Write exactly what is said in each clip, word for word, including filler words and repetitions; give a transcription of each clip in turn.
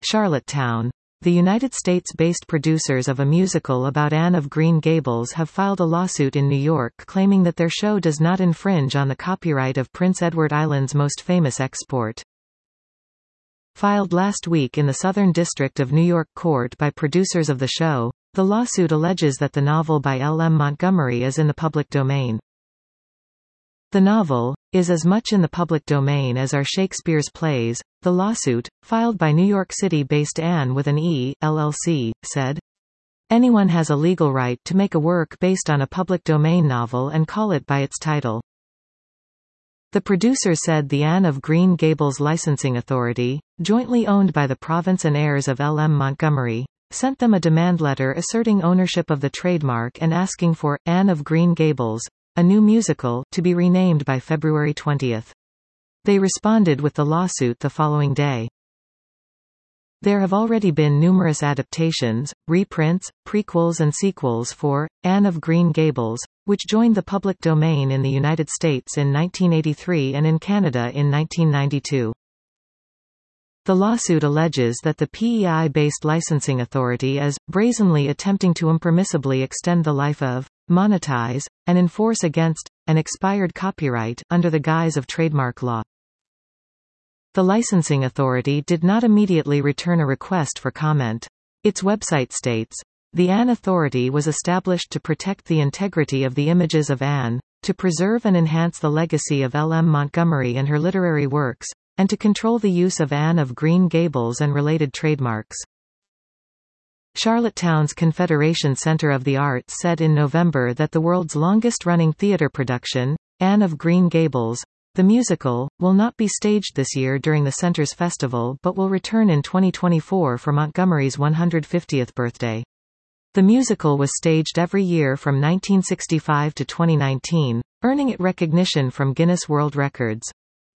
Charlottetown. The United States-based producers of a musical about Anne of Green Gables have filed a lawsuit in New York claiming that their show does not infringe on the copyright of Prince Edward Island's most famous export. Filed last week in the Southern District of New York Court by producers of the show, the lawsuit alleges that the novel by L M Montgomery is in the public domain. The novel is as much in the public domain as are Shakespeare's plays. The lawsuit, filed by New York City-based Anne with an E, L L C, said, "Anyone has a legal right to make a work based on a public domain novel and call it by its title." The producers said the Anne of Green Gables Licensing Authority, jointly owned by the province and heirs of L M Montgomery, sent them a demand letter asserting ownership of the trademark and asking for Anne of Green Gables, a new musical, to be renamed by February twentieth. They responded with the lawsuit the following day. There have already been numerous adaptations, reprints, prequels and sequels for Anne of Green Gables, which joined the public domain in the United States in nineteen eighty-three and in Canada in nineteen ninety-two. The lawsuit alleges that the P E I-based licensing authority is brazenly attempting to impermissibly extend the life of, monetize, and enforce against an expired copyright under the guise of trademark law. The licensing authority did not immediately return a request for comment. Its website states, "The Anne Authority was established to protect the integrity of the images of Anne, to preserve and enhance the legacy of L M Montgomery and her literary works, and to control the use of Anne of Green Gables and related trademarks." Charlottetown's Confederation Center of the Arts said in November that the world's longest-running theater production, Anne of Green Gables, the musical, will not be staged this year during the center's festival but will return in twenty twenty-four for Montgomery's one hundred fiftieth birthday. The musical was staged every year from nineteen sixty-five to twenty nineteen, earning it recognition from Guinness World Records.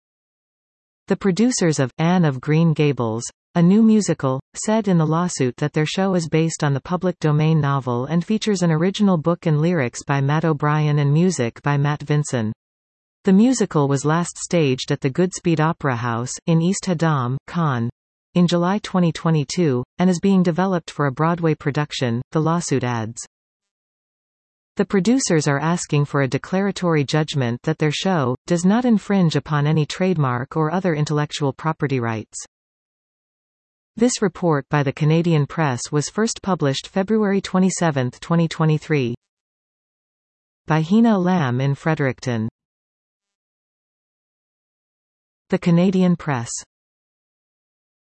The producers of Anne of Green Gables, a new musical, said in the lawsuit that their show is based on the public domain novel and features an original book and lyrics by Matt O'Brien and music by Matt Vinson. The musical was last staged at the Goodspeed Opera House, in East Haddam, Cannes, in July twenty twenty-two, and is being developed for a Broadway production, the lawsuit adds. The producers are asking for a declaratory judgment that their show does not infringe upon any trademark or other intellectual property rights. This report by the Canadian Press was first published February twenty-seventh, twenty twenty-three. By Hina Lam in Fredericton. The Canadian Press.